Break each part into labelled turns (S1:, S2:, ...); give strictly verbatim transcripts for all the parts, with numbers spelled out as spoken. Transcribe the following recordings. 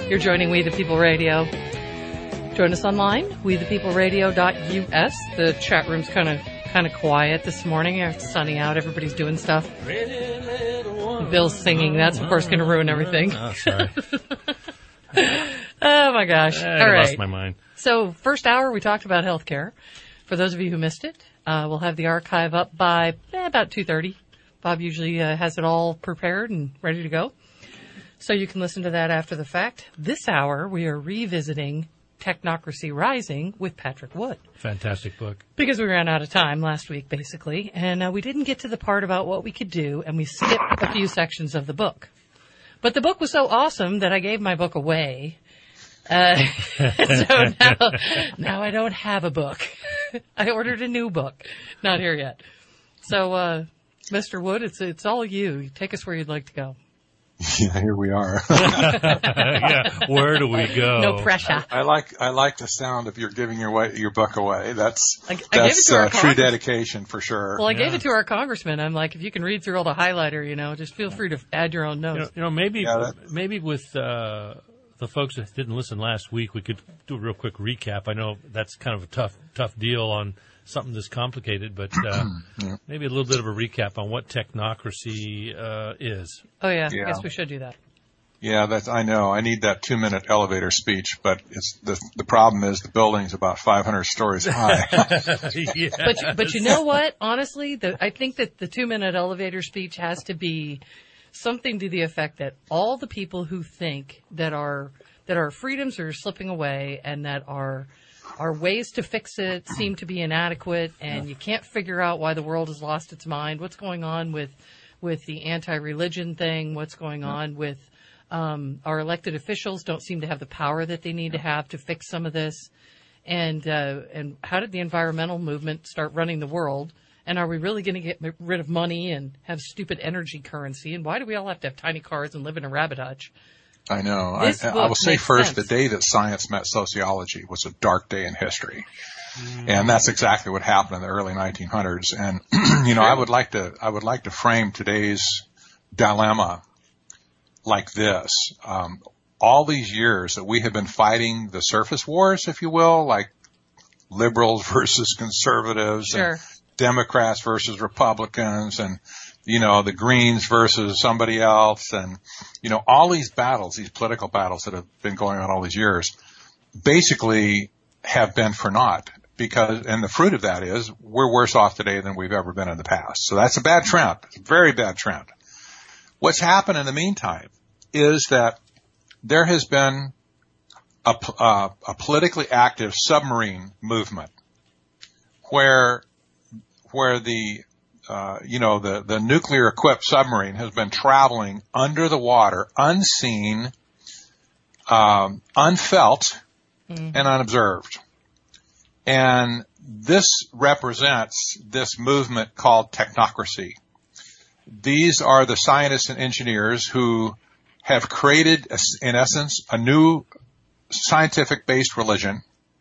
S1: You're joining We the People Radio. Join us online, we the people radio dot U S. The chat room's kind of kind of quiet this morning. It's sunny out. Everybody's doing stuff. Bill's singing. That's, of course, going to ruin everything.
S2: Oh, sorry.
S1: Oh, my gosh.
S2: I
S1: All right.
S2: lost my mind.
S1: So, first hour, we talked about healthcare. For those of you who missed it, uh, we'll have the archive up by eh, about two thirty. Bob usually uh, has it all prepared and ready to go. So you can listen to that after the fact. This hour, we are revisiting Technocracy Rising with Patrick Wood.
S2: Fantastic book.
S1: Because we ran out of time last week, basically, and uh, we didn't get to the part about what we could do, and we skipped a few sections of the book. But the book was so awesome that I gave my book away. Uh, so now, now I don't have a book. I ordered a new book. Not here yet. So, uh, Mister Wood, it's it's all you. Take us where you'd like to go.
S3: Yeah, here we are.
S2: Yeah, where do we go?
S1: No pressure.
S3: I, I like I like the sound of your giving your way, your book away. That's
S1: I, I
S3: that's
S1: gave it to our
S3: uh, true
S1: Congress-
S3: dedication for sure.
S1: Well, I
S2: Yeah.
S1: gave it to our congressman. I'm like, if you can read through all the highlighter, you know, just feel free to add your own
S2: You know,
S1: notes.
S2: you know maybe
S3: Yeah, that-
S2: maybe with uh, the folks that didn't listen last week, we could do a real quick recap. I know that's kind of a tough tough deal on something this complicated, but uh,
S3: Yeah.
S2: maybe a little bit of a recap on what technocracy uh, is.
S1: Oh, yeah.
S3: Yeah.
S1: I guess we should do that.
S3: Yeah, that's I know. I need that two minute elevator speech, but it's the the problem is the building's about five hundred stories high.
S2: Yes.
S1: But you, but you know what? Honestly, the, I think that the two-minute elevator speech has to be something to the effect that all the people who think that our that our freedoms are slipping away and that our our ways to fix it seem to be inadequate, and you can't figure out why the world has lost its mind. What's going on with with the anti-religion thing? What's going on with um, our elected officials? Don't seem to have the power that they need to have to fix some of this. And uh, and how did the environmental movement start running the world? And are we really going to get rid of money and have stupid energy currency? And why do we all have to have tiny cars and live in a rabbit hutch?
S3: I know. I,
S1: This
S3: I
S1: book
S3: will say
S1: makes
S3: first,
S1: sense.
S3: the day that science met sociology was a dark day in history. And that's exactly what happened in the early nineteen hundreds. And, you know, I would like to, I would like to frame today's dilemma like this. Um, all these years that we have been fighting the surface wars, if you will, like liberals versus conservatives
S1: Sure.
S3: and Democrats versus Republicans and, you know, the Greens versus somebody else and, you know, all these battles, these political battles that have been going on all these years basically have been for naught because, and the fruit of that is we're worse off today than we've ever been in the past. So that's a bad trend. It's a very bad trend. What's happened in the meantime is that there has been a, uh, a politically active submarine movement where, where the, uh, you know, the, the nuclear equipped submarine has been traveling under the water, unseen, um, unfelt, mm-hmm. and unobserved. And this represents this movement called technocracy. These are the scientists and engineers who have created, in essence, a new scientific-based religion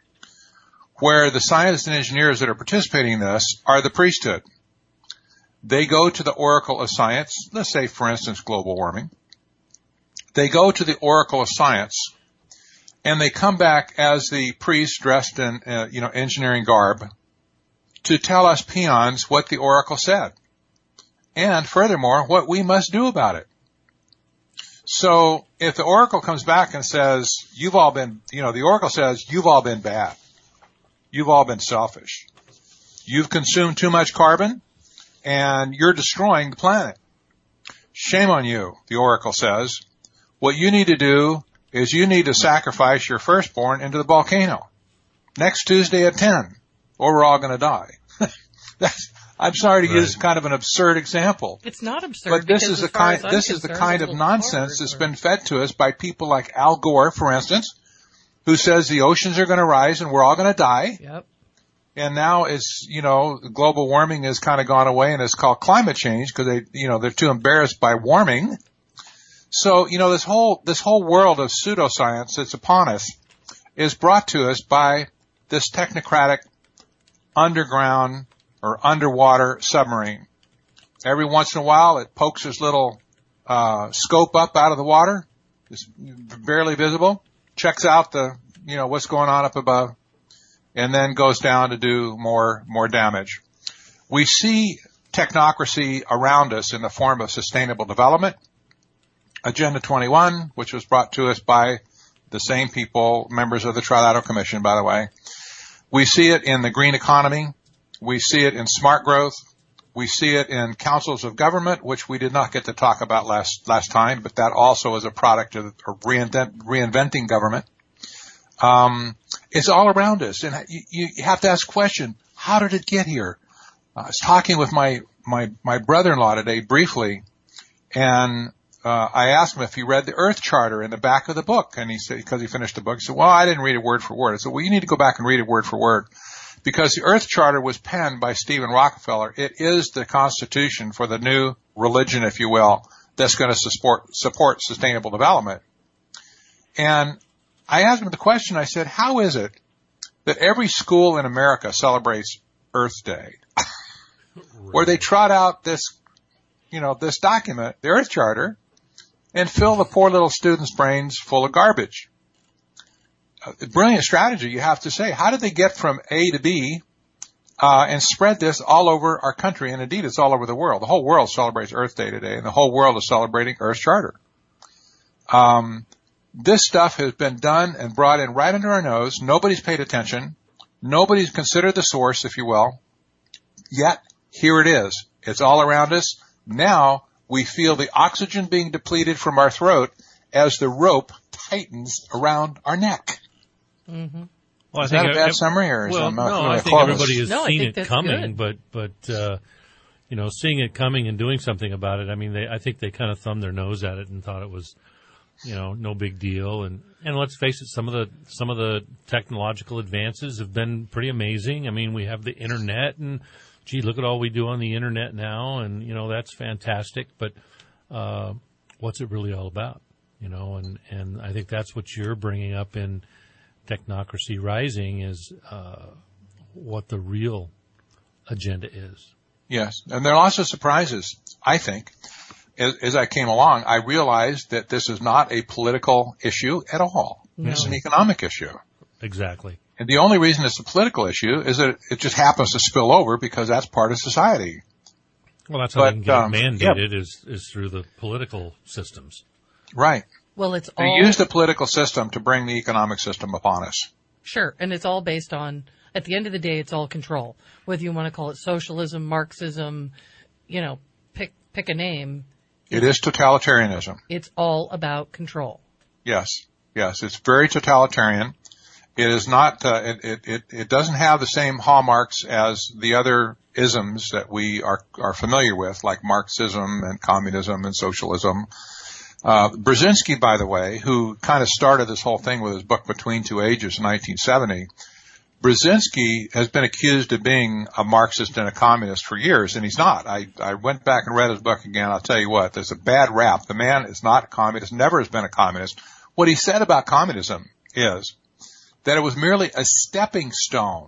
S3: where the scientists and engineers that are participating in this are the priesthood. They go to the oracle of science, let's say, for instance, global warming. They go to the oracle of science, and they come back as the priest dressed in, uh, you know, engineering garb to tell us peons what the oracle said. And furthermore, what we must do about it. So if the oracle comes back and says, you've all been, you know, the oracle says, you've all been bad. You've all been selfish. You've consumed too much carbon and you're destroying the planet. Shame on you, the oracle says. What you need to do is you need to sacrifice your firstborn into the volcano next Tuesday at ten, or we're all going to die. That's, I'm sorry to
S2: Right.
S3: use kind of an absurd example.
S1: It's not absurd.
S3: But this
S1: because
S3: is the
S1: as far
S3: kind
S1: as I'm
S3: this is the
S1: concerned,
S3: kind
S1: a
S3: of
S1: little
S3: nonsense
S1: harder
S3: that's
S1: for-
S3: been fed to us by people like Al Gore, for instance, who says the oceans are going to rise and we're all going to die.
S1: Yep.
S3: And now it's, you know, global warming has kind of gone away and it's called climate change because they, you know, they're too embarrassed by warming. So, you know, this whole, this whole world of pseudoscience that's upon us is brought to us by this technocratic underground or underwater submarine. Every once in a while it pokes its little, uh, scope up out of the water It's barely visible, checks out the, you know, what's going on up above, and then goes down to do more, more damage. We see technocracy around us in the form of sustainable development. Agenda twenty-one, which was brought to us by the same people, members of the Trilateral Commission, by the way. We see it in the green economy. We see it in smart growth. We see it in councils of government, which we did not get to talk about last last time, but that also is a product of reinvent, reinventing government. Um, it's all around us, and you, you have to ask the question: how did it get here? I was talking with my my my brother-in-law today briefly, and uh, I asked him if he read the Earth Charter in the back of the book, and he said because he finished the book, he said, "Well, I didn't read it word for word." I said, "Well, you need to go back and read it word for word." Because the Earth Charter was penned by Stephen Rockefeller. It is the constitution for the new religion, if you will, that's going to support, support sustainable development. And I asked him the question, I said, how is it that every school in America celebrates Earth Day? Where they trot out this, you know, this document, the Earth Charter, and fill the poor little students' brains full of garbage. A brilliant strategy, you have to say. How did they get from A to B uh, and spread this all over our country? And indeed, it's all over the world. The whole world celebrates Earth Day today, and the whole world is celebrating Earth Charter. Um, this stuff has been done and brought in right under our nose. Nobody's paid attention. Nobody's considered the source, if you will. Yet, here it is. It's all around us. Now, we feel the oxygen being depleted from our throat as the rope tightens around our neck.
S1: Mm-hmm.
S2: Well, I
S3: is
S2: think
S3: that a bad
S2: every,
S3: summary, or is
S2: well,
S3: that not
S2: no,
S3: really
S2: I think
S3: close?
S2: everybody has
S1: no,
S2: seen
S1: think
S2: it coming,
S1: good.
S2: but but uh, you know, seeing it coming and doing something about it. I mean, they I think they kind of thumbed their nose at it and thought it was, you know, no big deal. And and let's face it, some of the some of the technological advances have been pretty amazing. I mean, we have the internet, and gee, look at all we do on the internet now, and you know that's fantastic. But uh, what's it really all about? You know, and, and I think that's what you're bringing up in Technocracy Rising is uh, what the real agenda is.
S3: Yes, and there are lots of surprises, I think. As, as I came along, I realized that this is not a political issue at all.
S1: No.
S3: It's an economic issue.
S2: Exactly.
S3: And the only reason it's a political issue is that it just happens to spill over because that's part of society.
S2: Well, that's how
S3: But,
S2: they can get
S3: um,
S2: it mandated yeah. is, is through the political systems.
S3: Right.
S1: Well, it's
S3: They
S1: all
S3: use the political system to bring the economic system upon us.
S1: sure, and it's all based on. At the end of the day, it's all control. Whether you want to call it socialism, Marxism, you know, pick pick a name.
S3: It is totalitarianism.
S1: It's all about control.
S3: Yes. Yes. It's very totalitarian. It is not, uh, it, it, it, it doesn't have the same hallmarks as the other isms that we are, are familiar with, like Marxism and communism and socialism. Uh, Brzezinski, by the way, who kind of started this whole thing with his book Between Two Ages in nineteen seventy, Brzezinski has been accused of being a Marxist and a communist for years, and he's not. I, I went back and read his book again. I'll tell you what, there's a bad rap. The man is not a communist, never has been a communist. What he said about communism is that it was merely a stepping stone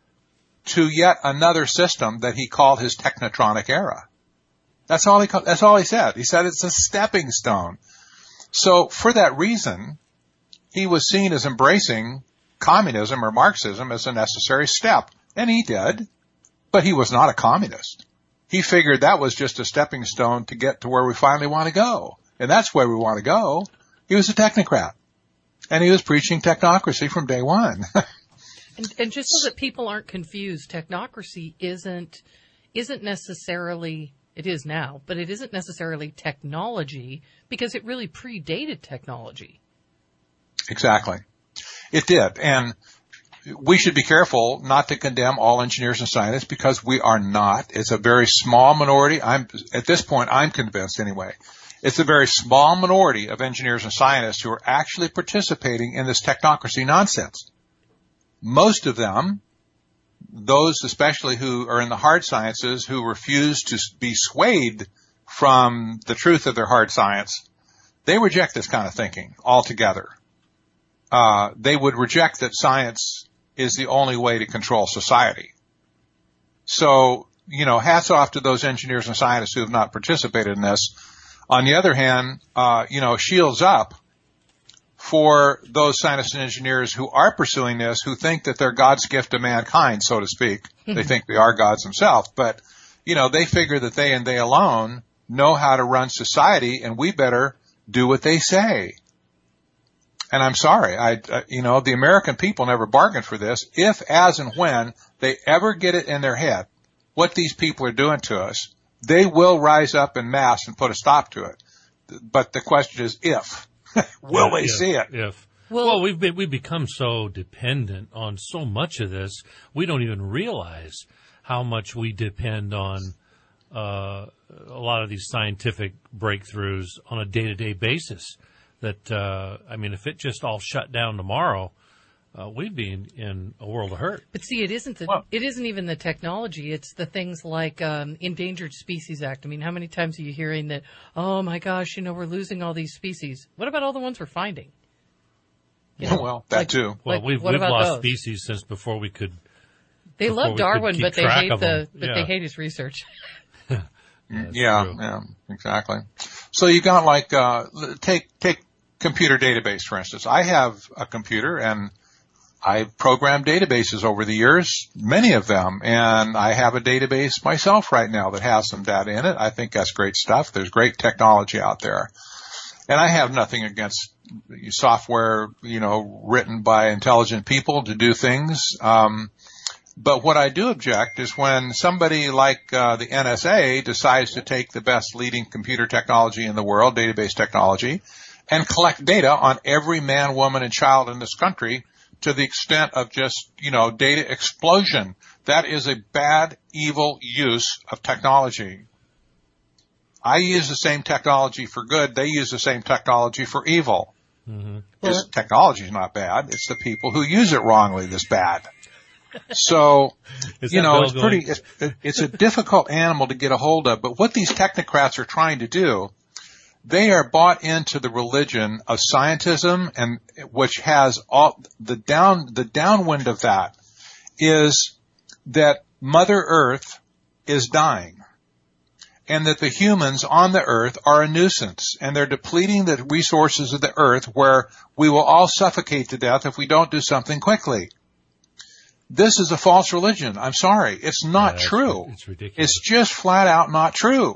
S3: to yet another system that he called his technotronic era. That's all he, that's all he said. He said it's a stepping stone. So for that reason, he was seen as embracing communism or Marxism as a necessary step. And he did, but he was not a communist. He figured that was just a stepping stone to get to where we finally want to go. And that's where we want to go. He was a technocrat. And he was preaching technocracy from day one.
S1: And, and just so that people aren't confused, technocracy isn't isn't necessarily, it is now, but it isn't necessarily technology because it really predated technology.
S3: Exactly. It did. And we should be careful not to condemn all engineers and scientists because we are not. It's a very small minority. I'm, at this point, I'm convinced anyway. It's a very small minority of engineers and scientists who are actually participating in this technocracy nonsense. Most of them, those especially who are in the hard sciences, who refuse to be swayed from the truth of their hard science, they reject this kind of thinking altogether. Uh, they would reject that science is the only way to control society. So, you know, hats off to those engineers and scientists who have not participated in this. On the other hand, uh, you know, shields up for those scientists and engineers who are pursuing this, who think that they're God's gift to mankind, so to speak. They think they are gods themselves, but, you know, they figure that they and they alone know how to run society, and we better do what they say. And I'm sorry, I, uh, you know, the American people never bargained for this. If, as, and when they ever get it in their head what these people are doing to us, they will rise up en masse and put a stop to it. But the question is if. Will
S2: Yeah,
S3: they
S2: if,
S3: see it?
S2: If.
S1: Well,
S2: Well, we've been, we've become so dependent on so much of this, we don't even realize how much we depend on uh, a lot of these scientific breakthroughs on a day-to-day basis. That, uh, I mean, if it just all shut down tomorrow, uh, we'd be in, in a world of hurt.
S1: But see, it isn't the,
S3: Well-
S1: it isn't even the technology. It's the things like um, Endangered Species Act. I mean, how many times are you hearing that, oh, my gosh, you know, we're losing all these species. What about all the ones we're finding? You know,
S3: Well, that
S1: like-
S3: too.
S2: Well,
S1: like,
S2: we've,
S1: what
S2: we've
S1: about
S2: lost
S1: those?
S2: species since before we could.
S1: They
S2: before
S1: love
S2: we could
S1: Darwin,
S2: keep
S1: but they
S2: track
S1: hate
S2: of
S1: the
S2: them.
S1: but
S2: Yeah.
S1: they hate his research.
S2: That's
S3: Yeah,
S2: true.
S3: yeah, exactly. So you got like, uh, take, take computer database, for instance. I have a computer and I've programmed databases over the years, many of them, and I have a database myself right now that has some data in it. I think that's great stuff. There's great technology out there. And I have nothing against software, you know, written by intelligent people to do things. Um, But what I do object is when somebody like uh, the N S A decides to take the best leading computer technology in the world, database technology, and collect data on every man, woman, and child in this country to the extent of just, you know, data explosion. That is a bad, evil use of technology. I use the same technology for good. They use the same technology for evil.
S2: Mm-hmm.
S3: This technology is not bad. It's the people who use it wrongly that's bad. So,
S2: Is
S3: you
S2: that
S3: know,
S2: bell
S3: it's
S2: going?
S3: pretty, it's, it's a difficult animal to get a hold of, but what these technocrats are trying to do, they are bought into the religion of scientism, and which has all, the down, the downwind of that is that Mother Earth is dying. And that the humans on the earth are a nuisance, and they're depleting the resources of the earth where we will all suffocate to death if we don't do something quickly. This is a false religion. I'm sorry. It's not
S2: Yeah, it's-
S3: true.
S2: it's ridiculous.
S3: It's just flat out not true.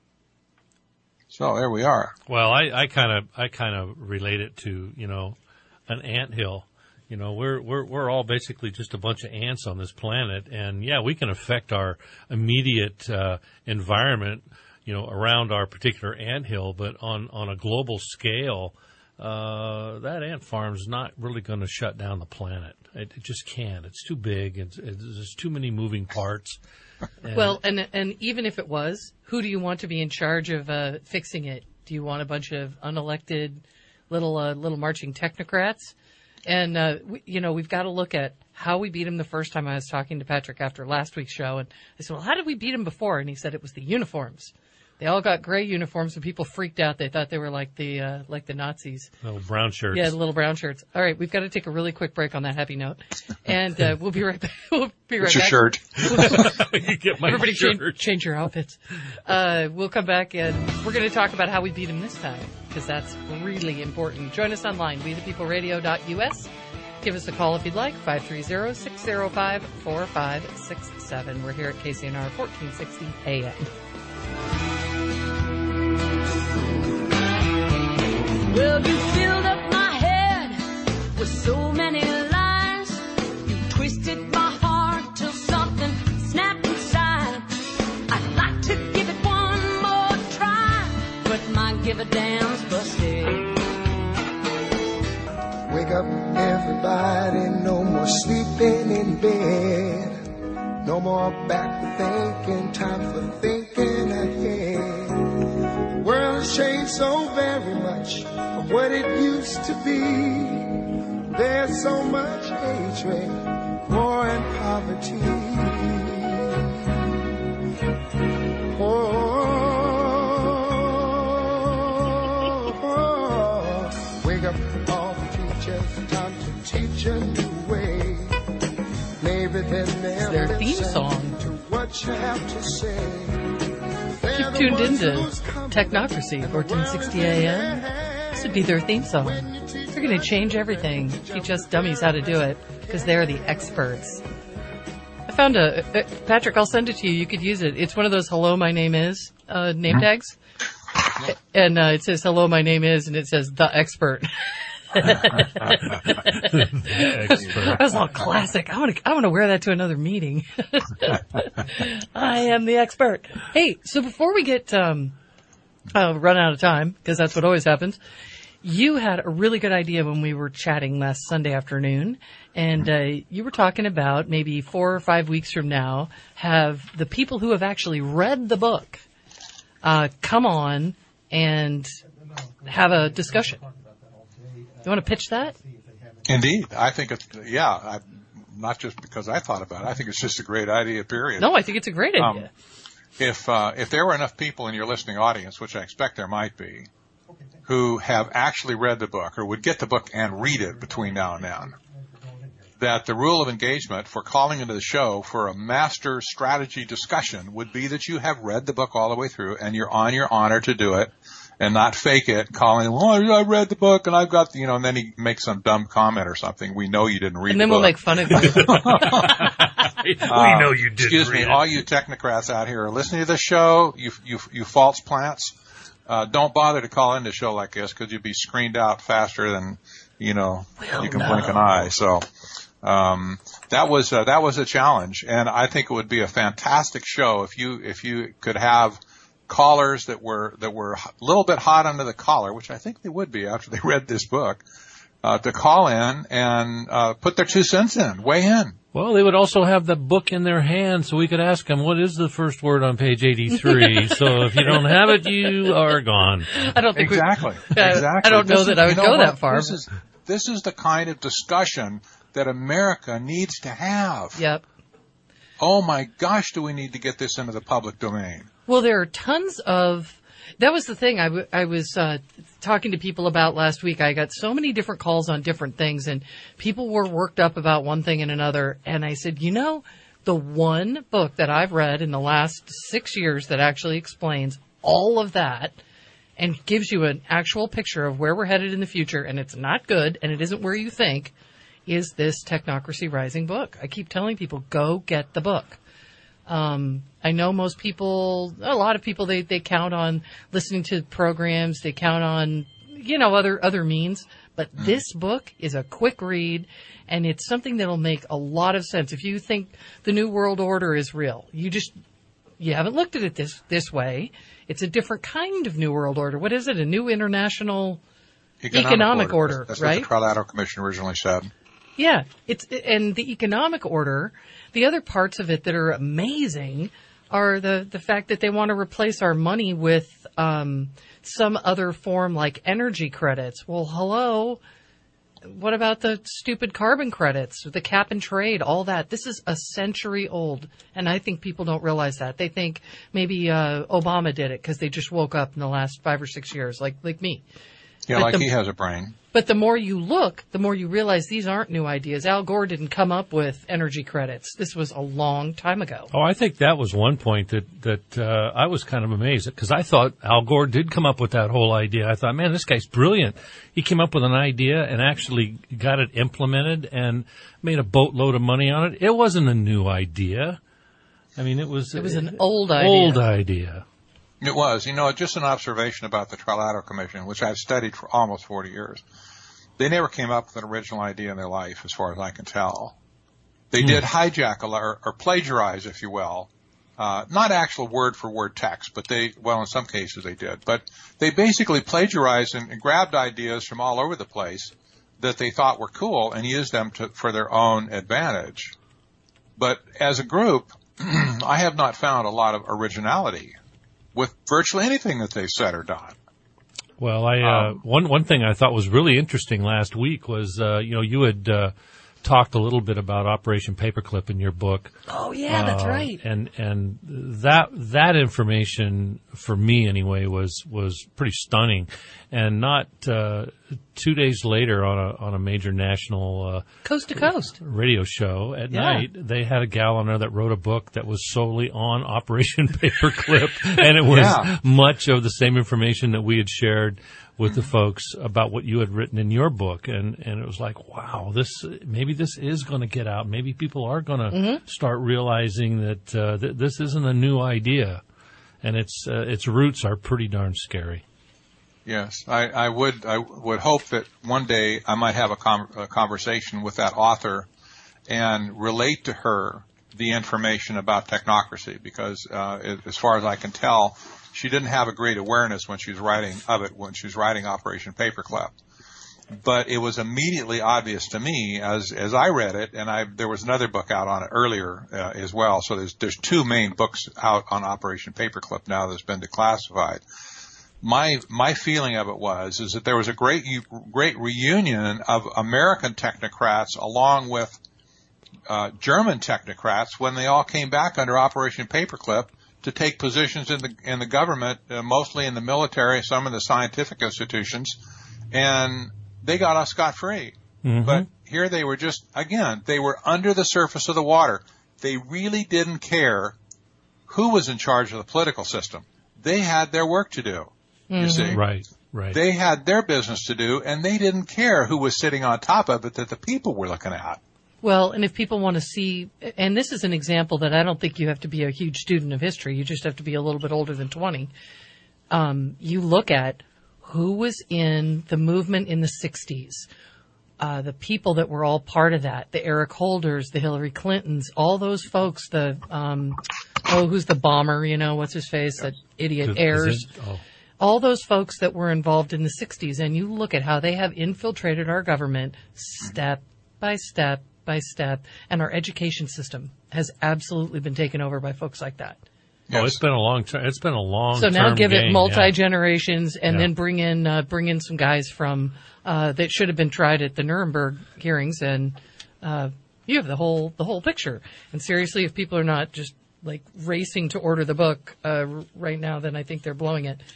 S3: So there we are.
S2: Well, I, I kind of, I kind of relate it to, you know, an anthill. You know, we're, we're, we're all basically just a bunch of ants on this planet. And yeah, we can affect our immediate, uh, environment, you know, around our particular anthill, but on, on a global scale, uh, that ant farm's not really going to shut down the planet. It, it just can't. It's too big. It's, it's, there's too many moving parts. And
S1: Well, and and even if it was, who do you want to be in charge of uh, fixing it? Do you want a bunch of unelected little uh, little marching technocrats? And uh, we, you know, we've got to look at how we beat him the first time. I was talking to Patrick after last week's show, and I said, "Well, how did we beat him before?" And he said it was the uniforms. They all got gray uniforms, and people freaked out. They thought they were like the uh, like the Nazis.
S2: little brown shirts.
S1: Yeah, the little brown shirts. All right, we've got to take a really quick break on that happy note, and uh, we'll be right back. We'll be right
S3: It's your
S1: back.
S3: shirt.
S2: You get my
S1: Everybody
S2: shirt.
S1: change, change your outfits. Uh, we'll come back and we're going to talk about how we beat him this time, because that's really important. Join us online, we the people radio dot U S. Give us a call if you'd like, five three zero, six zero five, four five six seven. We're here at K C N R fourteen sixty A M.
S4: Well, you filled up my head with so many lies. You twisted my heart till something snapped inside. I'd like to give it one more try, but my give a damn's busted.
S5: Wake up, everybody, no more sleeping in bed. No more back thinking, time for thinking ahead. The world has changed so very much from what it used to be. There's so much hatred, war and poverty. Oh, oh, wake up all the teachers, time to teach a new way. Maybe then they'll
S1: their theme
S5: listen
S1: song.
S5: to what you have to say.
S1: You've tuned into Technocracy, fourteen sixty A M. would be their theme song. They're going to change everything, teach us dummies how to do it, because they're the experts. I found a, uh, Patrick, I'll send it to you. You could use it. It's one of those hello, my name is uh, name tags. And uh, it says, hello, my name is, and it says, the expert.
S2: The expert.
S1: That's all classic. I want to. I want to wear that to another meeting. I am the expert. Hey, so before we get um, uh, run out of time, because that's what always happens, you had a really good idea when we were chatting last Sunday afternoon, and uh, you were talking about maybe four or five weeks from now, have the people who have actually read the book uh, come on and have a discussion. You want to pitch that?
S3: Indeed. I think it's, yeah, I, not just because I thought about it. I think it's just a great idea, period.
S1: No, I think it's a great idea.
S3: Um, if, uh, if there were enough people in your listening audience, which I expect there might be, who have actually read the book or would get the book and read it between now and then, that the rule of engagement for calling into the show for a master strategy discussion would be that you have read the book all the way through and you're on your honor to do it. And not fake it, calling, well, I read the book and I've got, the, you know, and then he makes some dumb comment or something. We know you didn't read
S1: and then
S3: the
S1: we'll
S3: book.
S1: make fun of you.
S2: We know you did.
S3: Excuse me,
S2: it.
S3: all you technocrats out here are listening to the show, you, you, you false plants. Uh, don't bother to call into a show like this because you'll be screened out faster than, you know,
S1: Well,
S3: you can
S1: no.
S3: blink an eye. So, um, that was, uh, that was a challenge. And I think it would be a fantastic show if you, if you could have callers that were that were a little bit hot under the collar, which I think they would be after they read this book, uh, to call in and uh, put their two cents in, weigh in.
S2: Well, they would also have the book in their hand, so we could ask them, what is the first word on page eighty-three? So if you don't have it, you are gone.
S1: I don't think
S3: Exactly.
S1: we, uh,
S3: exactly.
S1: I don't know
S3: This
S1: that
S3: is-
S1: I would
S3: you know
S1: go
S3: what?
S1: that far.
S3: This is this is the kind of discussion that America needs to have.
S1: Yep.
S3: Oh my gosh, do we need to get this into the public domain?
S1: Well, there are tons of. That was the thing I, w- I was uh, talking to people about last week. I got so many different calls on different things, and people were worked up about one thing and another. And I said, you know, the one book that I've read in the last six years that actually explains all of that and gives you an actual picture of where we're headed in the future, and it's not good, and it isn't where you think, is this Technocracy Rising book. I keep telling people, go get the book. Um, I know most people, a lot of people, they, they count on listening to programs. They count on, you know, other, other means. But this book is a quick read, and it's something that'll make a lot of sense. If you think the New World Order is real, you just, you haven't looked at it this, this way. It's a different kind of New World Order. What is it? A new international economic, order,
S3: That's
S1: right?
S3: what the Trilateral Commission originally said.
S1: Yeah, it's and the economic order. The other parts of it that are amazing are the the fact that they want to replace our money with um, some other form like energy credits. Well, hello, what about the stupid carbon credits, the cap and trade, all that? This is a century old, and I think people don't realize that. They think maybe uh, Obama did it because they just woke up in the last five or six years, like like me.
S3: Yeah,
S1: But
S3: like
S1: the-
S3: he has a brain.
S1: But the more you look, the more you realize these aren't new ideas. Al Gore didn't come up with energy credits. This was a long time ago.
S2: Oh, I think that was one point that that uh, I was kind of amazed at because I thought Al Gore did come up with that whole idea. I thought, man, this guy's brilliant. He came up with an idea and actually got it implemented and made a boatload of money on it. It wasn't a new idea. I mean, it was
S1: It was an old idea.
S2: Old idea.
S3: It was. You know, just an observation about the Trilateral Commission, which I've studied for almost forty years. They never came up with an original idea in their life, as far as I can tell. They
S2: Hmm.
S3: did hijack a lot, or, or plagiarize, if you will. Uh, not actual word-for-word text, but they, well, in some cases they did. But they basically plagiarized and, and grabbed ideas from all over the place that they thought were cool and used them to, for their own advantage. But as a group, I have not found a lot of originality with virtually anything that they've said or done.
S2: Well, I uh,
S3: Um,
S2: one one thing I thought was really interesting last week was uh, you know you had uh, talked a little bit about Operation Paperclip in your book.
S1: Oh, yeah, that's
S2: Uh,
S1: right.
S2: And and that that information for me anyway was was pretty stunning, and not uh, two days later on a on a major national uh,
S1: Coast to coast.
S2: radio show at
S1: Yeah.
S2: night, they had a gal on there that wrote a book that was solely on Operation Paperclip, and it was
S3: Yeah.
S2: much of the same information that we had shared with the folks about what you had written in your book, and and it was like, wow, this maybe this is going to get out. Maybe people are going to
S1: Mm-hmm.
S2: start realizing that uh, th- this isn't a new idea, and its uh, its roots are pretty darn scary.
S3: Yes, I, I would. I would hope that one day I might have a, com- a conversation with that author and relate to her the information about technocracy, because uh, as far as I can tell, she didn't have a great awareness when she was writing of it when she was writing Operation Paperclip. But it was immediately obvious to me as as I read it, and I there was another book out on it earlier uh, as well. So there's there's two main books out on Operation Paperclip now that's been declassified. My my feeling of it was is that there was a great great reunion of American technocrats along with uh, German technocrats when they all came back under Operation Paperclip to take positions in the in the government, uh, mostly in the military, some in the scientific institutions, and they got off scot-free.
S2: Mm-hmm.
S3: But here they were just, again, they were under the surface of the water. They really didn't care who was in charge of the political system. They had their work to do, you see.
S2: Right, right.
S3: They had their business to do, and they didn't care who was sitting on top of it that the people were looking at.
S1: Well, and if people want to see, and this is an example that I don't think you have to be a huge student of history. You just have to be a little bit older than twenty. Um, you look at who was in the movement in the sixties, uh, the people that were all part of that, the Eric Holders, the Hillary Clintons, all those folks, the, um, oh, who's the bomber, you know, what's his face, that idiot
S2: Is- is
S1: Ayers.
S2: it- oh.
S1: All those folks that were involved in the sixties, and you look at how they have infiltrated our government step by step by step, and our education system has absolutely been taken over by folks like that.
S2: Oh, it's been a long time. It's been a long.
S1: So now give it
S2: game,
S1: multi
S2: yeah.
S1: generations, and
S2: Yeah.
S1: then bring in uh, bring in some guys from uh, that should have been tried at the Nuremberg hearings, and uh, you have the whole the whole picture. And seriously, if people are not just like racing to order the book uh, right now, then I think they're blowing it.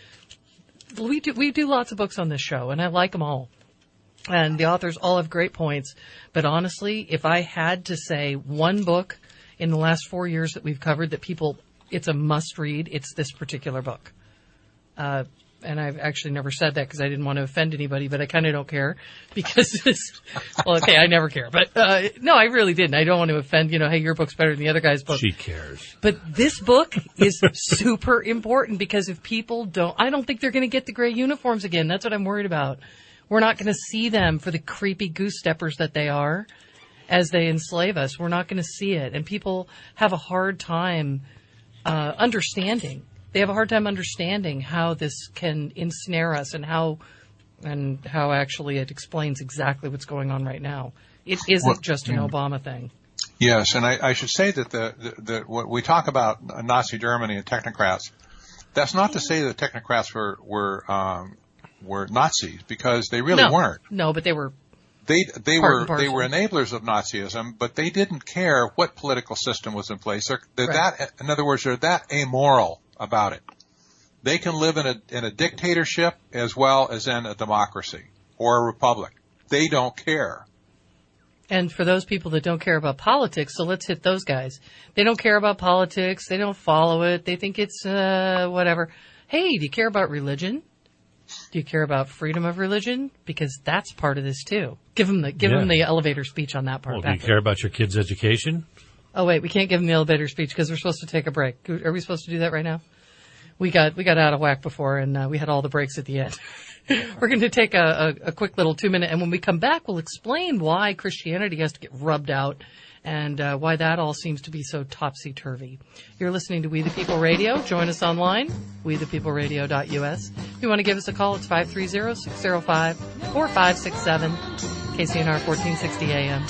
S1: We do we do lots of books on this show, and I like them all. And the authors all have great points. But honestly, if I had to say one book in the last four years that we've covered that people, it's a must read, it's this particular book. Uh, and I've actually never said that because I didn't want to offend anybody, but I kind of don't care because it's, well, okay, I never care. But, uh, no, I really didn't. I don't want to offend, you know, hey, your book's better than the other guy's book.
S2: She cares.
S1: But this book is super important because if people don't, I don't think they're going to get the gray uniforms again. That's what I'm worried about. We're not going to see them for the creepy goose steppers that they are as they enslave us. We're not going to see it. And people have a hard time uh, understanding. They have a hard time understanding how this can ensnare us and how and how actually it explains exactly what's going on right now. It isn't
S3: Well,
S1: just an Obama thing.
S3: Yes, and I, I should say that the, the, the what we talk about Nazi Germany and technocrats, that's not to say that technocrats were were um, were Nazis, because they really
S1: no,
S3: weren't.
S1: No, but they were.
S3: They they
S1: Part
S3: were
S1: and parcel.
S3: they were enablers of Nazism, but they didn't care what political system was in place. They're, they're
S1: Right.
S3: that, in other words, they're that amoral about it. They can live in a in a dictatorship as well as in a democracy or a republic. They don't care.
S1: And for those people that don't care about politics, so let's hit those guys. They don't care about politics. They don't follow it. They think it's uh, whatever. Hey, do you care about religion? Do you care about freedom of religion? Because that's part of this too. Give them the give
S2: Yeah.
S1: them the elevator speech on that part.
S2: Well, do you
S1: back
S2: care about your kids' education?
S1: Oh wait, we can't give them the elevator speech because we're supposed to take a break. Are we supposed to do that right now? We got we got out of whack before, and uh, we had all the breaks at the end. We're going to take a, a, a quick little two minute, and when we come back, we'll explain why Christianity has to get rubbed out and uh, why that all seems to be so topsy turvy. You're listening to We the People Radio. Join us online, we the people radio dot U S. If you want to give us a call, it's five three zero, six zero five, four five six seven, K C N R fourteen sixty A M.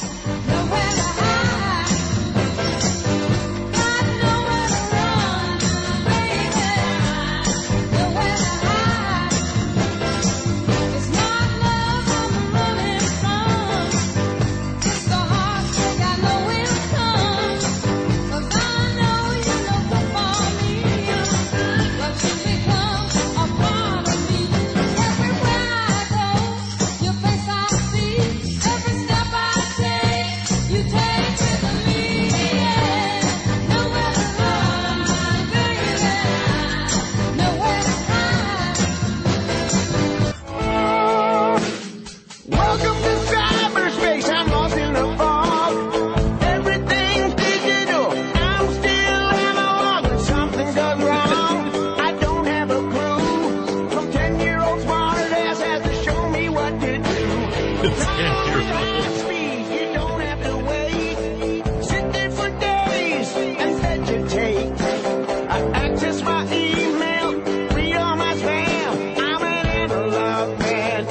S5: You don't have to wait. Sit there for days and vegetate. I access my email, read all my spam. I'm an analog man.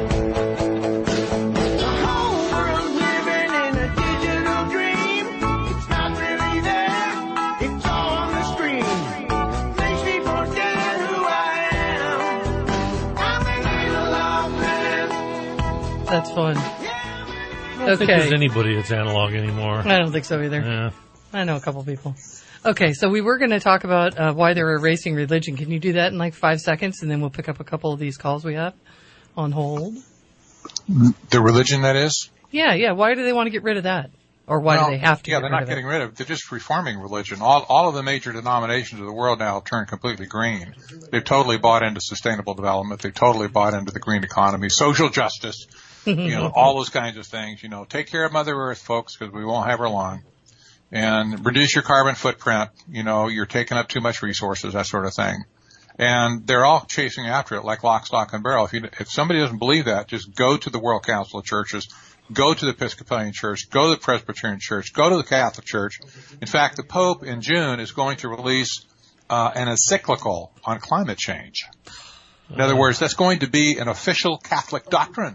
S5: The whole world's living in a digital dream. It's not really there. It's all on the screen. Makes me forget who I am. I'm an analog man.
S1: That's fun.
S2: I don't think
S1: Okay.
S2: there's anybody that's analog anymore.
S1: I don't think so either.
S2: Yeah.
S1: I know a couple people. Okay, so we were going to talk about uh, why they're erasing religion. Can you do that in like five seconds, and then we'll pick up a couple of these calls we have on hold?
S3: The religion, that is?
S1: Yeah, yeah. Why do they want to get rid of that? Or why
S3: Well,
S1: do they have to
S3: Yeah,
S1: get
S3: they're
S1: rid
S3: not
S1: of
S3: getting
S1: it?
S3: rid of it. They're just reforming religion. All, all of the major denominations of the world now have turned completely green. They've totally bought into sustainable development. They've totally bought into the green economy, social justice, you know, all those kinds of things. You know, take care of Mother Earth, folks, because we won't have her long. And reduce your carbon footprint. You know, you're taking up too much resources, that sort of thing. And they're all chasing after it like lock, stock, and barrel. If, you, if somebody doesn't believe that, just go to the World Council of Churches, go to the Episcopalian Church, go to the Presbyterian Church, go to the Catholic Church. In fact, the Pope in June is going to release uh, an encyclical on climate change. In other words, that's going to be an official Catholic doctrine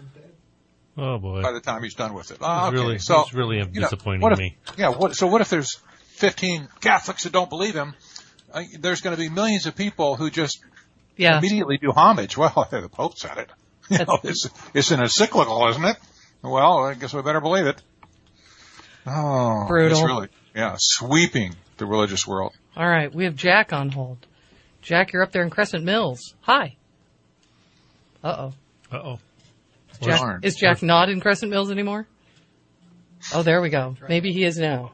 S2: Oh boy.
S3: by the time he's done with it. Oh,
S2: It's
S3: okay.
S2: really,
S3: so,
S2: it's really
S3: you know,
S2: disappointing
S3: what if,
S2: me.
S3: Yeah. What, so what if there's fifteen Catholics that don't believe him? Uh, there's going to be millions of people who just
S1: Yeah.
S3: immediately do homage. Well, the Pope said it. You know, it's, it's an encyclical, isn't it? Well, I guess we better believe it. Oh,
S1: Brutal.
S3: It's really, yeah, sweeping the religious world.
S1: All right, we have Jack on hold. Jack, you're up there in Crescent Mills. Hi. Uh-oh.
S2: Uh-oh.
S1: Jack,
S3: Darn.
S1: is Jack not in Crescent Mills anymore? Oh, there we go. Maybe he is now.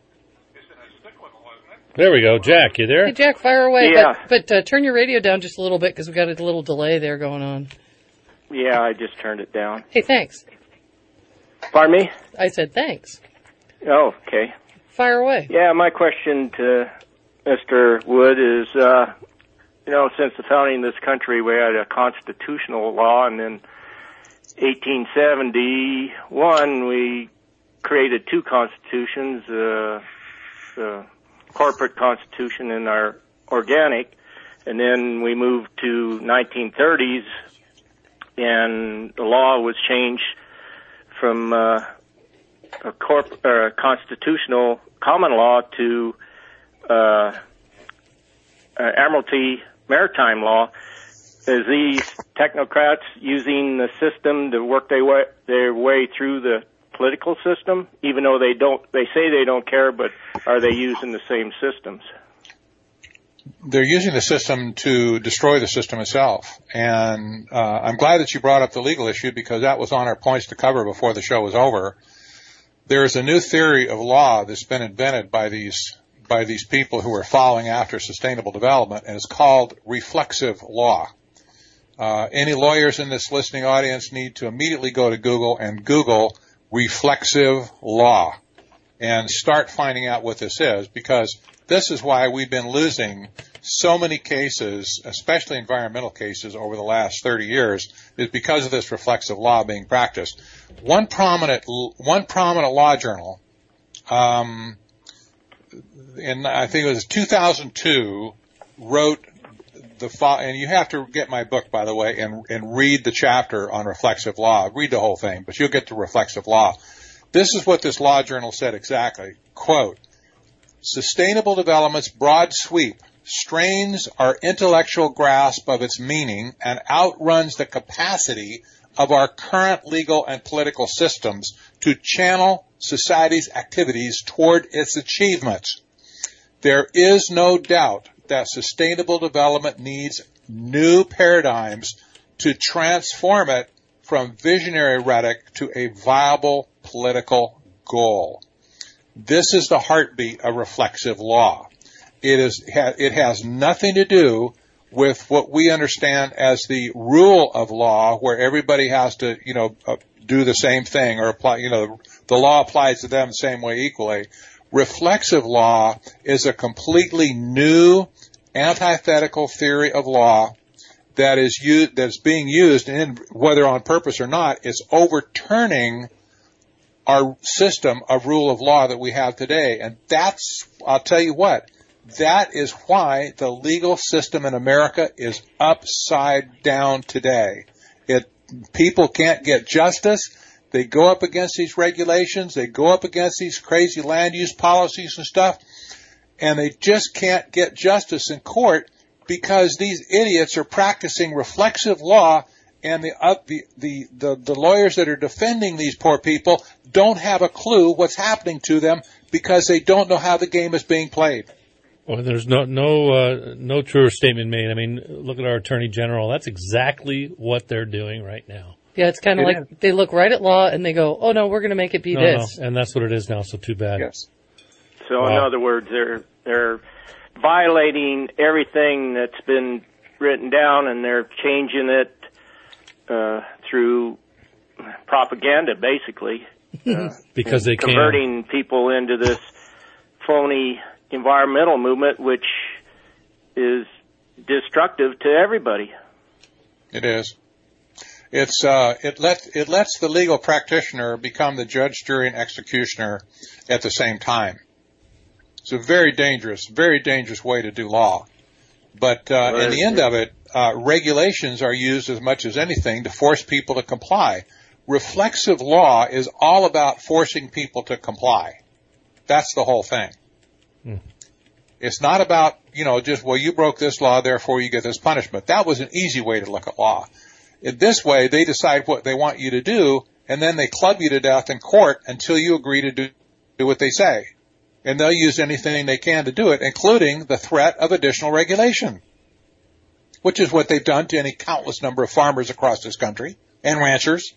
S2: There we go. Jack, you there?
S1: Hey, Jack, fire away.
S6: Yeah.
S1: But, but uh, turn your radio down just a little bit because we got a little delay there going on.
S6: Yeah, I just turned it down.
S1: Hey, thanks.
S6: Pardon me?
S1: I said thanks.
S6: Oh, okay.
S1: Fire away.
S6: Yeah, my question to Mister Wood is, uh, you know, since the founding of this country, we had a constitutional law, and in eighteen seventy-one, we created two constitutions, uh, the corporate constitution and our organic, and then we moved to nineteen thirties, and the law was changed from uh, a corp- uh, constitutional common law to uh, uh, Admiralty maritime law. Is these technocrats using the system to work their way, their way through the political system, even though they don't, they say they don't care, but are they using the same systems?
S3: They're using the system to destroy the system itself. And uh, I'm glad that you brought up the legal issue because that was on our points to cover before the show was over. There is a new theory of law that's been invented by these by these people who are following after sustainable development, and it's called reflexive law. Uh, any lawyers in this listening audience need to immediately go to Google and Google reflexive law and start finding out what this is, because this is why we've been losing so many cases, especially environmental cases, over the last thirty years, is because of this reflexive law being practiced. One prominent, one prominent law journal, um, in I think it was two thousand two, wrote the fo- and you have to get my book, by the way, and and read the chapter on reflexive law. Read the whole thing, but you'll get to reflexive law. This is what this law journal said exactly. Quote, "Sustainable development's broad sweep strains our intellectual grasp of its meaning and outruns the capacity of our current legal and political systems to channel society's activities toward its achievements. There is no doubt that sustainable development needs new paradigms to transform it from visionary rhetoric to a viable political goal. This is the heartbeat of reflexive law. It is, it has nothing to do with what we understand as the rule of law, where everybody has to, you know, uh, do the same thing or apply, you know, the law applies to them the same way equally. Reflexive law is a completely new antithetical theory of law that is used, that's being used, and whether on purpose or not, is overturning our system of rule of law that we have today. And that's, I'll tell you what, that is why the legal system in America is upside down today. It, people can't get justice. They go up against these regulations. They go up against these crazy land use policies and stuff. And they just can't get justice in court because these idiots are practicing reflexive law, and the, uh, the, the, the, the lawyers that are defending these poor people don't have a clue what's happening to them because they don't know how the game is being played.
S2: Well, there's no no uh, no truer statement made. I mean, look at our Attorney General. That's exactly what they're doing right now.
S1: Yeah, it's kind of
S3: It
S1: like
S3: is.
S1: they look right at law and they go, oh, no, we're going to make it be
S2: No,
S1: this.
S2: no, and that's what it is now, so too bad.
S3: Yes.
S6: So in
S2: Wow.
S6: other words, they're they're violating everything that's been written down, and they're changing it uh, through propaganda, basically. Uh,
S2: Because they can.
S6: converting people into this phony environmental movement, which is destructive to everybody.
S3: It is. It's uh, it let it lets the legal practitioner become the judge, jury, and executioner at the same time. It's a very dangerous, very dangerous way to do law. But uh, in the end of it, uh, regulations are used as much as anything to force people to comply. Reflexive law is all about forcing people to comply. That's the whole thing.
S2: Hmm.
S3: It's not about, you know, just, well, you broke this law, therefore you get this punishment. That was an easy way to look at law. In this way, they decide what they want you to do, and then they club you to death in court until you agree to do, do what they say. And they'll use anything they can to do it, including the threat of additional regulation, which is what they've done to any countless number of farmers across this country, and ranchers,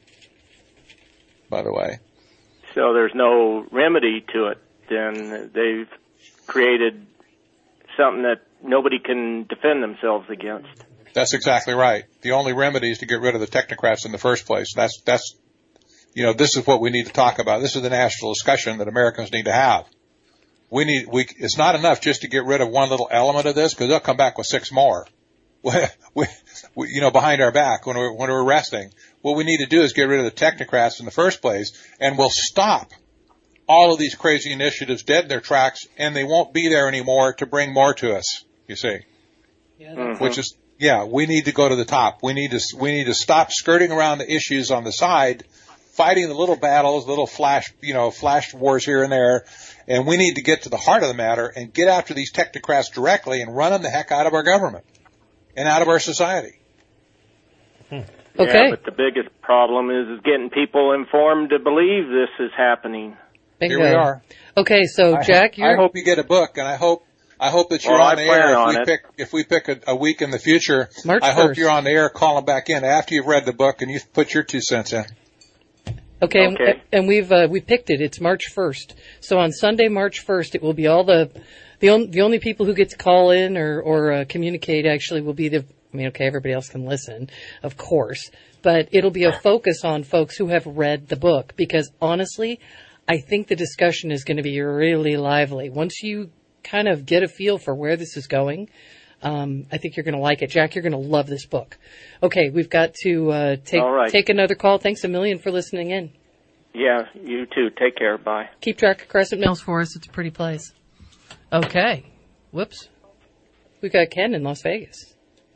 S3: by the way.
S6: So there's no remedy to it. Then they've created something that nobody can defend themselves against.
S3: That's exactly right. The only remedy is to get rid of the technocrats in the first place. That's, that's, you know, this is what we need to talk about. This is the national discussion that Americans need to have. We need, we, it's not enough just to get rid of one little element of this, because they'll come back with six more. We, we, we, you know, behind our back when we're, when we're arresting. What we need to do is get rid of the technocrats in the first place, and we'll stop all of these crazy initiatives dead in their tracks, and they won't be there anymore to bring more to us, you see.
S1: Yeah,
S6: Mhm.
S3: Which is, yeah, we need to go to the top. We need to, we need to stop skirting around the issues on the side, fighting the little battles, little flash, you know, flash wars here and there, and we need to get to the heart of the matter and get after these technocrats directly and run them the heck out of our government and out of our society.
S1: Okay.
S6: Yeah, but the biggest problem is, is getting people informed to believe this is happening.
S1: Bingo.
S3: Here we are.
S1: Okay, so
S3: I-
S1: Jack, you're
S3: I hope you get a book, and I hope I hope that you're
S6: Well,
S3: on
S6: I
S3: the
S6: plan
S3: air. If
S6: on
S3: we
S6: it.
S3: pick if we pick a, a week in the future,
S1: March
S3: I hope
S1: first.
S3: you're on the air calling back in after you've read the book and you've put your two cents in.
S1: Okay, and-
S6: Okay.
S1: and we've uh, we picked it. It's March first. So on Sunday, March first, it will be all the the only the only people who get to call in or or uh, communicate actually will be the. I mean, okay, everybody else can listen, of course, but it'll be a focus on folks who have read the book, because honestly, I think the discussion is going to be really lively. Once you kind of get a feel for where this is going, um, I think you're going to like it. Jack, you're going to love this book. Okay, we've got to uh, take
S6: All right.
S1: take another call. Thanks a million for listening in.
S6: Yeah, you too. Take care. Bye.
S1: Keep track of Crescent Mills for us. It's a pretty place. Okay. Whoops. We've got Ken in Las Vegas.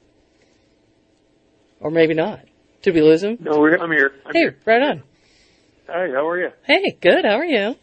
S1: Or maybe not. Did we lose him?
S7: No, we're, I'm here. I'm
S1: Hey,
S7: here.
S1: right on.
S7: Hi, how are you?
S1: Hey, good. How are you?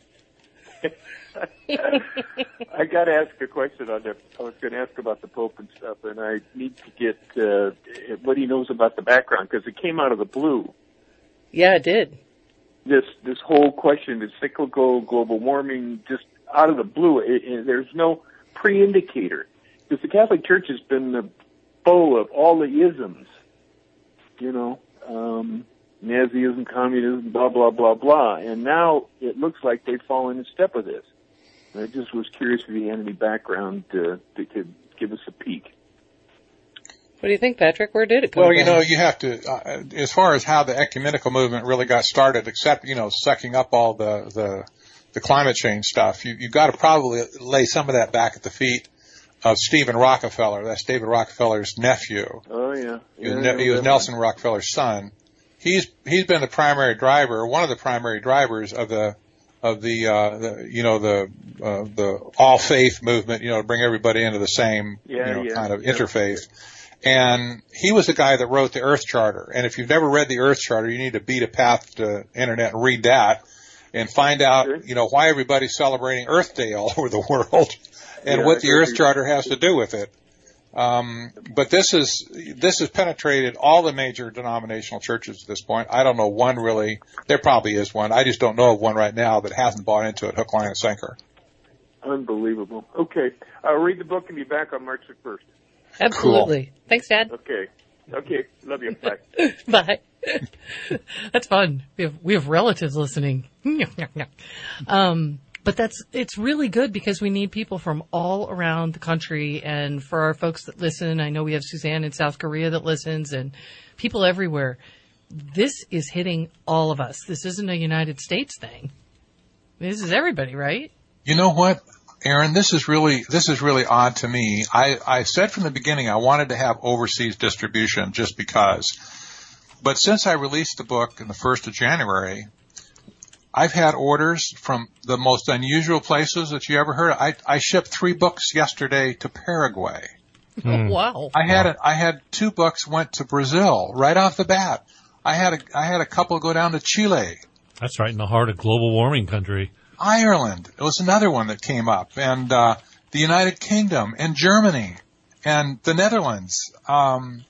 S7: I got to ask a question on the. I was going to ask about the Pope and stuff, and I need to get uh, what he knows about the background, because it came out of the blue.
S1: Yeah, it did.
S7: This this whole question, the cyclical global warming, just out of the blue. It, it, there's no pre-indicator, because the Catholic Church has been the foe of all the isms. You know, um, Nazism, communism, blah blah blah blah, and now it looks like they've fallen in step with this. And I just was curious if you had any background uh, that could give us a peek.
S1: What do you think, Patrick? Where did it come
S3: Well,
S1: from?
S3: you know, you have to, uh, as far as how the ecumenical movement really got started, except, you know, sucking up all the, the, the climate change stuff, you, you've got to probably lay some of that back at the feet of Stephen Rockefeller. That's David Rockefeller's nephew.
S7: Oh yeah.
S3: He was,
S7: yeah
S3: ne- he was Nelson Rockefeller's son. He's he's been the primary driver, one of the primary drivers of the of the, uh, the you know the uh, the all faith movement. You know, to bring everybody into the same
S7: Yeah,
S3: you know
S7: yeah.
S3: kind of
S7: Yep.
S3: interfaith. And he was the guy that wrote the Earth Charter. And if you've never read the Earth Charter, you need to beat a path to internet and read that and find out,
S7: Sure.
S3: you know, why everybody's celebrating Earth Day all over the world and
S7: Yeah,
S3: what
S7: I
S3: the
S7: agree.
S3: Earth Charter has to do with it. Um, but this is, this has penetrated all the major denominational churches at this point. I don't know one really, there probably is one. I just don't know of one right now that hasn't bought into it hook, line, and sinker.
S7: Unbelievable. Okay. I'll read the book and be back on March the first.
S1: Absolutely. Thanks, Dad.
S7: Okay. Okay. Love you. Bye.
S1: Bye. That's fun. We have we have relatives listening. Um, but that's it's really good because we need people from all around the country, and for our folks that listen, I know we have Suzanne in South Korea that listens, and people everywhere. This is hitting all of us. This isn't a United States thing. This is everybody, right?
S3: You know what, Aaron? This is really this is really odd to me. I, I said from the beginning I wanted to have overseas distribution just because. But since I released the book in the first of January, I've had orders from the most unusual places that you ever heard of. I, I shipped three books yesterday to Paraguay.
S1: Oh, wow.
S3: I had a, I had two books went to Brazil right off the bat. I had a I had a couple go down to Chile.
S2: That's right in the heart of global warming country.
S3: Ireland. It was another one that came up, and uh, the United Kingdom, and Germany, and the Netherlands. Um,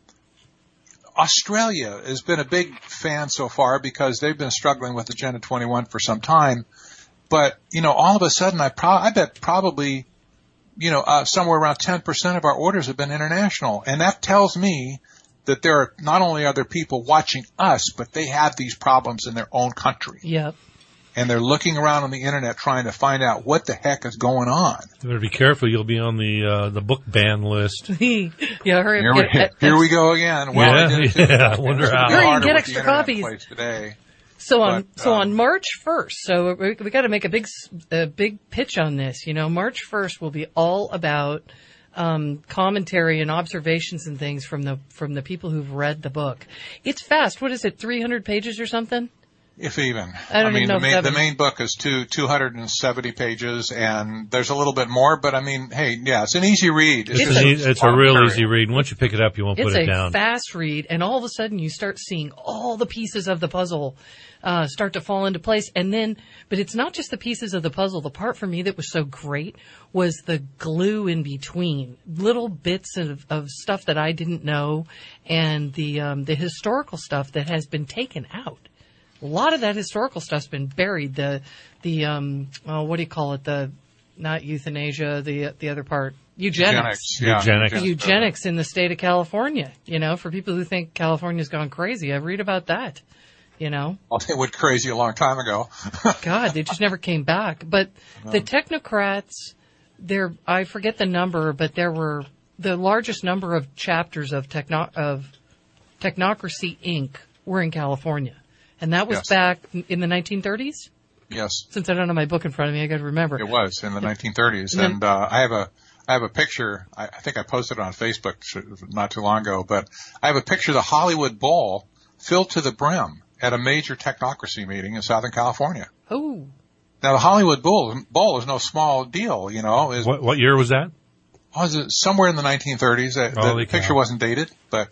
S3: Australia has been a big fan so far because they've been struggling with Agenda twenty-one for some time. But you know, all of a sudden, I pro- I bet probably, you know, uh, somewhere around ten percent of our orders have been international, and that tells me that there are not only are there people watching us, but they have these problems in their own country.
S1: Yep.
S3: And they're looking around on the internet trying to find out what the heck is going on.
S2: You better be careful. You'll be on the uh, the book ban list.
S1: yeah, hurry
S3: Here
S1: up.
S3: we,
S1: Get,
S3: here we go again. Well,
S2: Yeah,
S3: I did it too.
S2: yeah, I wonder
S3: It's
S2: how.
S3: a bit
S1: Hurry,
S3: harder
S1: get
S3: with
S1: extra
S3: the internet
S1: copies.
S3: place today.
S1: So on
S3: But,
S1: so
S3: um,
S1: on March first, so we, we got to make a big s- a big pitch on this. You know, March first will be all about um, commentary and observations and things from the from the people who've read the book. It's fast. What is it? three hundred pages or something?
S3: If even.
S1: I don't
S3: mean,
S1: even know
S3: the
S1: if
S3: main,
S1: that
S3: the main book is two, two hundred seventy pages, and there's a little bit more, but I mean, hey, yeah, it's an easy read.
S2: It's,
S1: It's
S2: an
S1: a-
S2: e- it's a real easy read. And once you pick it up, you won't
S1: It's
S2: put it
S1: a
S2: down.
S1: fast read, and all of a sudden you start seeing all the pieces of the puzzle uh, start to fall into place. And then, but it's not just the pieces of the puzzle. The part for me that was so great was the glue in between, little bits of, of stuff that I didn't know, and the um, the historical stuff that has been taken out. A lot of that historical stuff's been buried. The the um, oh, what do you call it? The not euthanasia. The the other part, eugenics.
S3: Eugenics. Yeah,
S2: Eugenics.
S1: Eugenics in the state of California. You know, for people who think California's gone crazy, I read about that. You know,
S3: Well, they went crazy a long time ago.
S1: God, they just never came back. But the technocrats, there, I forget the number, but there were the largest number of chapters of techno of Technocracy Incorporated were in California, and that was
S3: Yes.
S1: back in the nineteen thirties.
S3: Yes,
S1: Since I don't have my book in front of me, I got to remember.
S3: it was in the nineteen thirties,
S1: And then-
S3: and uh, I have a I have a picture. I, I think I posted it on Facebook not too long ago, but I have a picture of the Hollywood Bowl filled to the brim at a major technocracy meeting in Southern California.
S1: Oh,
S3: Now, the Hollywood Bowl, Bowl is no small deal, you know. Is,
S2: What, what year was that?
S3: was it somewhere in the nineteen thirties? The,
S2: Holy
S3: the picture
S2: cow.
S3: wasn't dated, but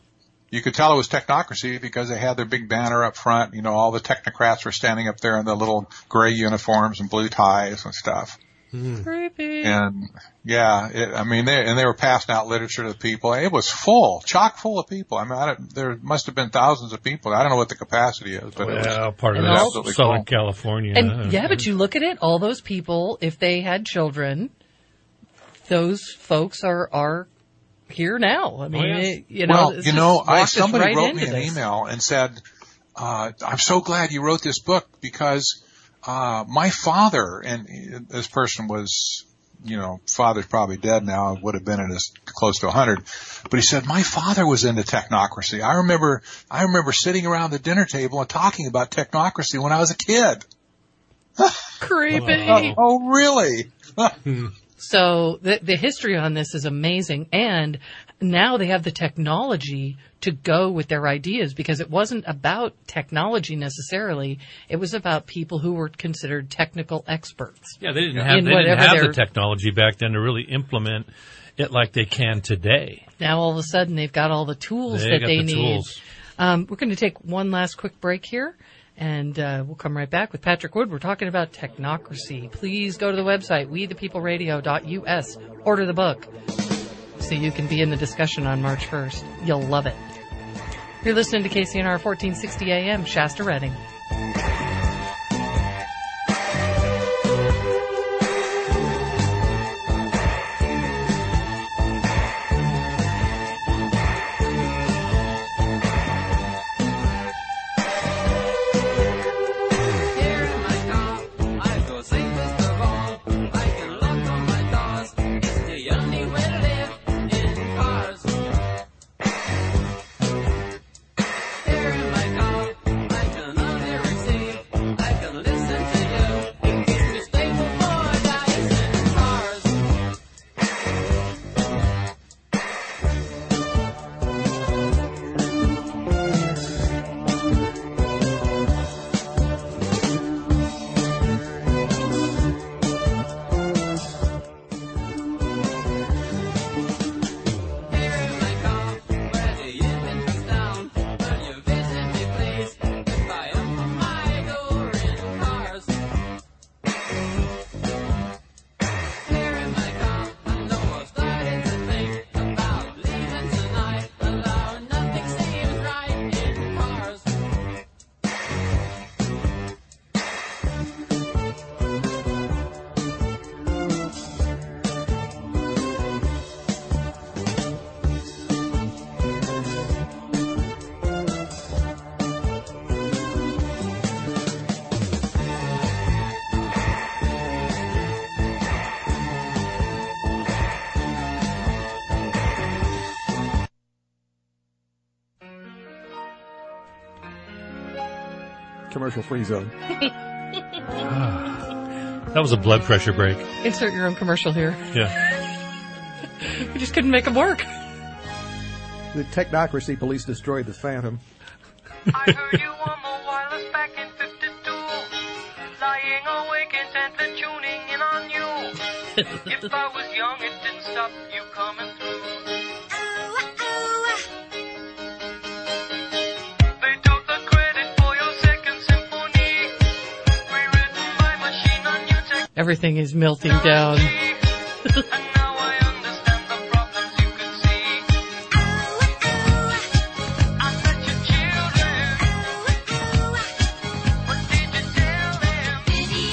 S3: you could tell it was technocracy because they had their big banner up front. You know, all the technocrats were standing up there in the little gray uniforms and blue ties and stuff.
S1: creepy.
S3: And yeah, it, I mean, they, and they were passing out literature to the people. It was full, chock full of people. I mean, I don't, there must have been thousands of people. I don't know what the capacity is, but it was,
S2: Well, part of
S1: And
S2: that,
S1: all-
S2: Southern
S3: cool.
S2: California.
S1: And yeah, but you look at it, all those people, if they had children, those folks are are here now. I mean,
S2: yes.
S1: it- you know,
S3: well,
S1: it's
S3: you
S1: just
S3: know, I,
S1: walked us
S3: somebody
S1: right
S3: wrote me
S1: into
S3: an
S1: this.
S3: email and said, uh, I'm so glad you wrote this book because, uh, my father, and this person was, you know, father's probably dead now, would have been at his close to a hundred, but he said, my father was into technocracy. I remember, I remember sitting around the dinner table and talking about technocracy when I was a kid.
S1: Creepy.
S3: Oh, oh really?
S1: So the the history on this is amazing, and now they have the technology to go with their ideas, because it wasn't about technology necessarily. It was about people who were considered technical experts.
S2: Yeah, they didn't have,
S1: In
S2: they didn't
S1: whatever
S2: have the
S1: their-
S2: technology back then to really implement it like they can today.
S1: Now all of a sudden they've got all the tools
S2: They
S1: that
S2: got
S1: they
S2: the
S1: need.
S2: tools.
S1: Um, we're going to take one last quick break here, and uh, we'll come right back with Patrick Wood. We're talking about technocracy. Please go to the website, we the people radio dot U S. Order the book so you can be in the discussion on March first. You'll love it. You're listening to K C N R fourteen sixty A M, Shasta Redding.
S8: Commercial free zone.
S2: That was a blood pressure break.
S1: Insert your own commercial here.
S2: Yeah.
S1: We just couldn't make them work.
S8: The technocracy police destroyed the Phantom.
S9: I heard you on the wireless back in fifty-two, lying awake intently tuning in on you. If I was young, it didn't stop you coming through. They took the credit for your second symphony, rewritten by machine on new technology.
S1: Everything is melting down.
S9: And now I understand the problems you could see. I met your children. What did you tell them?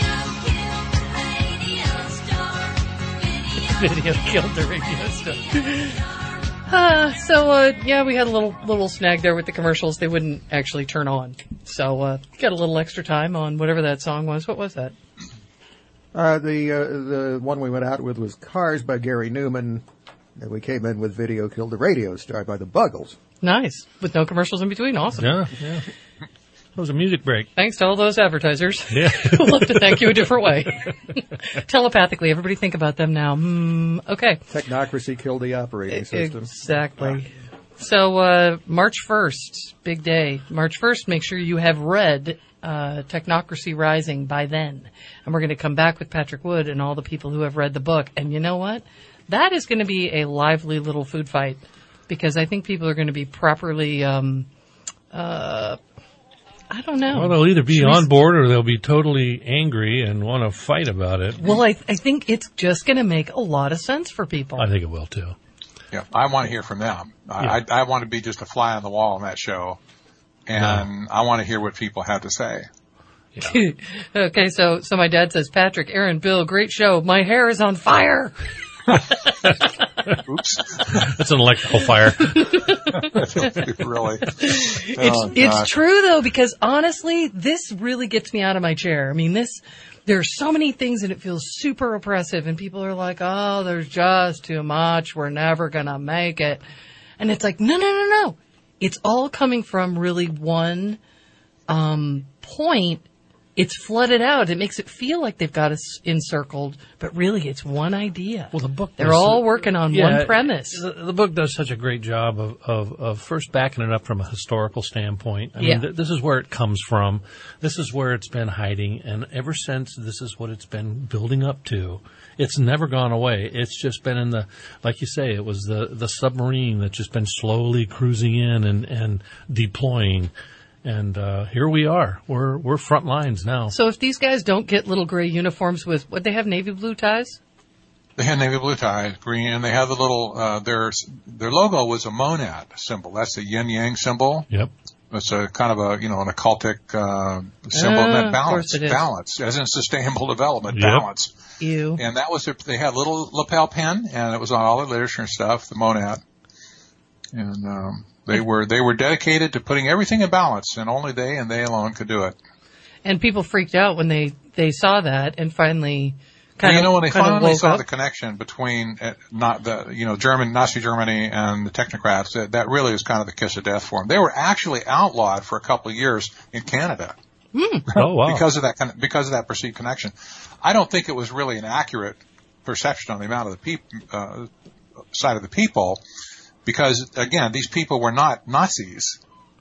S1: Video killed the radio star. Uh, so, uh, yeah, we had a little little snag there with the commercials. They wouldn't actually turn on. So, uh, got a little extra time on whatever that song was. What was that?
S8: Uh, the uh, the one we went out with was Cars by Gary Newman. And we came in with Video Killed the Radio Star by the Buggles.
S1: Nice. With no commercials in between. Awesome.
S2: Yeah, yeah. That was a music break.
S1: Thanks to all those advertisers.
S2: Yeah.
S1: We'll have to thank you a different way. Telepathically, everybody think about them now. Hmm, okay.
S8: Technocracy killed the operating system.
S1: Exactly. So, uh, March first, big day. March first, make sure you have read uh, Technocracy Rising by then. And we're going to come back with Patrick Wood and all the people who have read the book. And you know what? That is going to be a lively little food fight, because I think people are going to be properly, um, uh, I don't know.
S2: Well, they'll either be
S1: Should we
S2: on
S1: s-
S2: board or they'll be totally angry and want to fight about it.
S1: Well, I, I think it's just going to make a lot of sense for people.
S2: I think it will, too.
S3: Yeah, I want to hear from them. I, I, I want to be just a fly on the wall on that show, and I want to hear what people have to say.
S1: Okay, so so my dad says, Patrick, Aaron, Bill, great show. My hair is on fire.
S3: Oops.
S2: That's an electrical fire.
S3: Really?
S1: It's
S3: Oh,
S1: it's
S3: gosh.
S1: true though, because honestly, this really gets me out of my chair. I mean, this there's so many things and it feels super oppressive, and people are like, "Oh, there's just too much. We're never gonna make it." And it's like, no, no, no, no. It's all coming from really one um, point it's flooded out. It makes it feel like they've got us encircled, but really it's one idea.
S2: Well, the book
S1: They're
S2: does-
S1: all working on
S2: yeah,
S1: one premise.
S2: The, the book does such a great job of, of, of first backing it up from a historical standpoint. I
S1: Yeah.
S2: mean, th- this is where it comes from. This is where it's been hiding, and ever since, this is what it's been building up to. It's never gone away. It's just been in the, like you say, it was the, the submarine that's just been slowly cruising in and, and deploying. And uh, here we are. We're we're front lines now.
S1: So if these guys don't get little gray uniforms with, what, they have navy blue ties?
S3: They had navy blue ties, green, and they had the little, uh, their, their logo was a monad symbol. That's the yin yang symbol.
S2: Yep.
S3: It's a kind of a, you know, an occultic, uh, symbol.
S1: Ah,
S3: and that
S1: of
S3: balance,
S1: course it is.
S3: balance, as in sustainable development,
S2: Yep.
S3: balance.
S1: Ew.
S3: And that was their, they had a little lapel pin, and it was on all their literature and stuff, the monad. And, um, they were, they were dedicated to putting everything in balance, and only they and they alone could do it.
S1: And people freaked out when they, they saw that and finally kind
S3: Well, you
S1: of
S3: know, when they
S1: kind of
S3: finally
S1: woke
S3: saw
S1: up.
S3: the connection between uh, not the, you know, German, Nazi Germany and the technocrats, that, that really was kind of the kiss of death for them. They were actually outlawed for a couple of years in Canada.
S2: Oh, wow.
S3: because of that con- because of that perceived connection. I don't think it was really an accurate perception on the amount of the peop- uh, side of the people, because again, these people were not Nazis,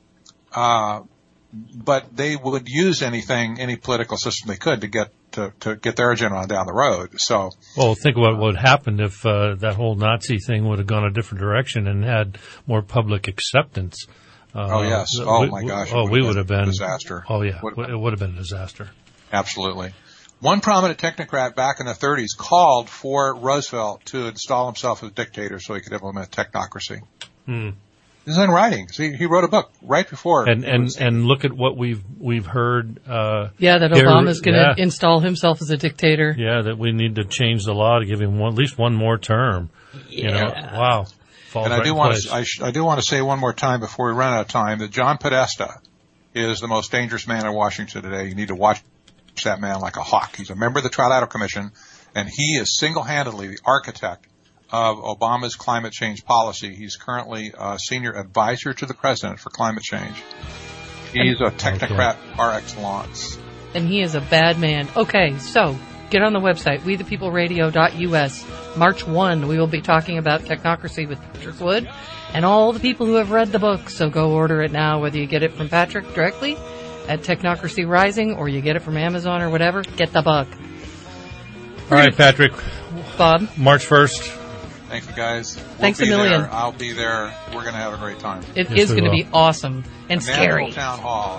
S3: uh, but they would use anything, any political system they could to get to, to get their agenda on down the road. So,
S2: Well, think about what would happen if uh, that whole Nazi thing would have gone a different direction and had more public acceptance. Uh,
S3: oh yes, oh
S2: we-
S3: my
S2: we-
S3: gosh, it
S2: Oh,
S3: would
S2: we
S3: have
S2: would
S3: been
S2: have been
S3: a disaster.
S2: Oh yeah,
S3: Would have
S2: it would have been a disaster.
S3: Absolutely. One prominent technocrat back in the thirties called for Roosevelt to install himself as dictator so he could implement technocracy.
S2: Hmm.
S3: This is in writing. See, he wrote a book right before.
S2: And
S3: he
S2: and
S3: was-
S2: and look at what we've we've heard. Uh,
S1: Yeah, that
S2: here-
S1: Obama's going to
S2: yeah.
S1: install himself as a dictator.
S2: Yeah, that we need to change the law to give him one, at least one more term. You know,
S1: Yeah.
S2: wow. Falls
S3: and I
S2: right
S3: do
S2: in
S3: want
S2: place.
S3: to, I, sh- I do want to say one more time before we run out of time that John Podesta is the most dangerous man in Washington today. You need to watch that man like a hawk. He's a member of the Trilateral Commission, and he is single-handedly the architect of Obama's climate change policy. He's currently a senior advisor to the president for climate change. He's a technocrat par excellence.
S1: And he is a bad man. Okay, so get on the website, we the people radio dot U S. March first, we will be talking about technocracy with Patrick Wood and all the people who have read the book. So go order it now, whether you get it from Patrick directly at Technocracy Rising or you get it from Amazon or whatever. Get the book.
S2: All right, Patrick.
S1: Bob?
S2: March first.
S3: Thank you, guys. We'll
S1: Thanks a
S3: be
S1: million.
S3: There. I'll be there. We're going to have a great time.
S1: It
S2: Yes,
S1: is
S2: we
S1: going to
S2: will.
S1: be awesome and scary.
S3: Nashville Town Hall.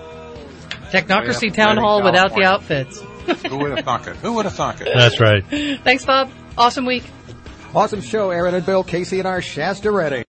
S1: Technocracy
S3: Yeah,
S1: Town
S3: Redding,
S1: Hall without the
S3: California.
S1: outfits.
S3: Who would have thunk it? Who would have thunk it?
S2: That's right.
S1: Thanks, Bob. Awesome week.
S8: Awesome show, Aaron and Bill, Casey and our Shasta Redding.